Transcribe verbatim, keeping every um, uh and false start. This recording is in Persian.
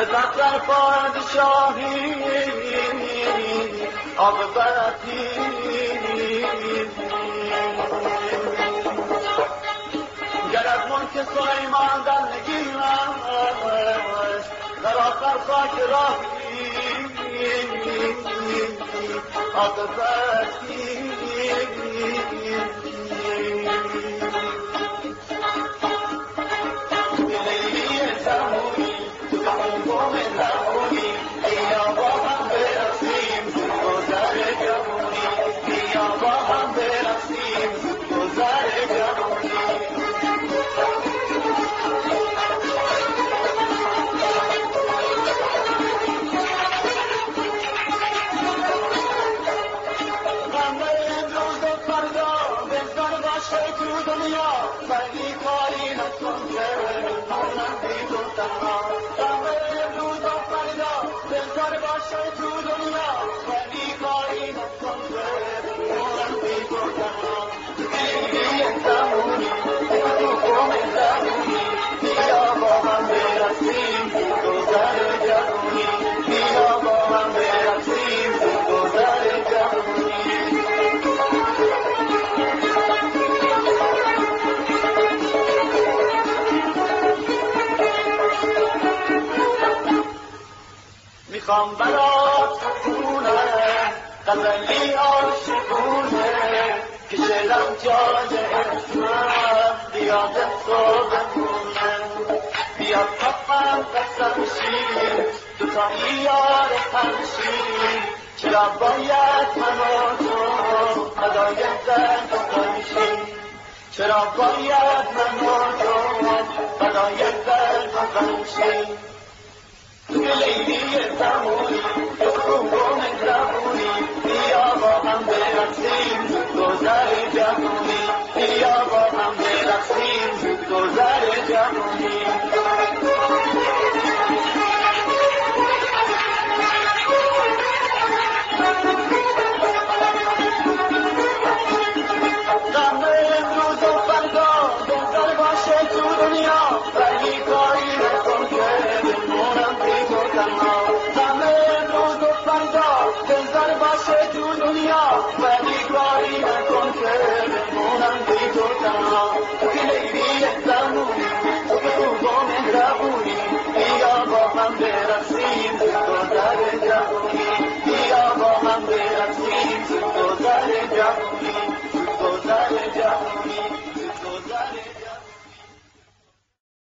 در پادشاهی عاقبتی گر از ملک سلیمان در نگیرم در آخر خاک راهی عاقبتی میخوام برات خونه غزلی عاشقونه که شعرم جای اسمم بیاد تو بمونه بیاد کفم قسم شیر دوتایی یار همشیر چرا باید من و تو فدای درد باشیم چرا باید من و تو فدای درد باشیم تو لیلی زمونی تو خوب و مهربونی بیا با هم برقصیم گذر جوونی بیا با هم برقصیم گذر جوونی غم امروز و فردا بهتر باشه تو دنیا ولی کار